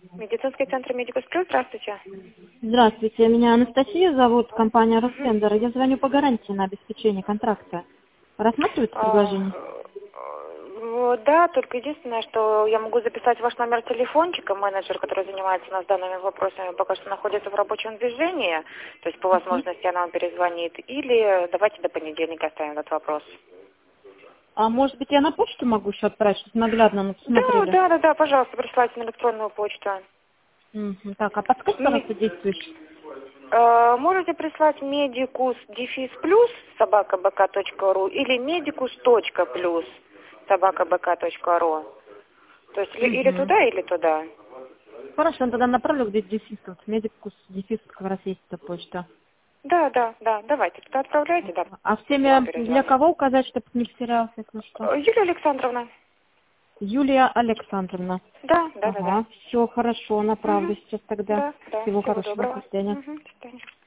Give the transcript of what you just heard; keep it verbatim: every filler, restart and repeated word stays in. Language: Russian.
Медицинский центр Медикус Плюс, здравствуйте. Здравствуйте, меня Анастасия зовут, компания Ростендер. Я звоню по гарантии на обеспечение контракта. Рассматриваете предложение? А, да, только единственное, что я могу записать ваш номер телефончика. Менеджер, который занимается у нас данными вопросами, пока что находится в рабочем движении. То есть по возможности она вам перезвонит. Или давайте до понедельника оставим этот вопрос. А может быть, я на почту могу еще отправить, чтобы наглядно мы Да, посмотрели? да, да, да, пожалуйста, присылайте на электронную почту. Мгм. Так, а подскажите, пожалуйста, действующий. Э, Можете прислать медикус дефис плюс собака бк точка ру или медикус точка плюс собака бк точка ру. То есть или или Угу. туда, или туда. Хорошо, тогда направлю где дефис, вот медикус, дефис, как раз есть эта почта. Да, да, да, давайте туда отправляйте, да, А в вам теме для перезвоню. кого указать, чтобы не потерялся, если что? Э, Юлия Александровна. Юлия Александровна. Да, да, да, да. Ага, все хорошо, направлю Угу. сейчас тогда. Да, да, Всего всего хорошего, до доброго. свидания. Угу. До свидания.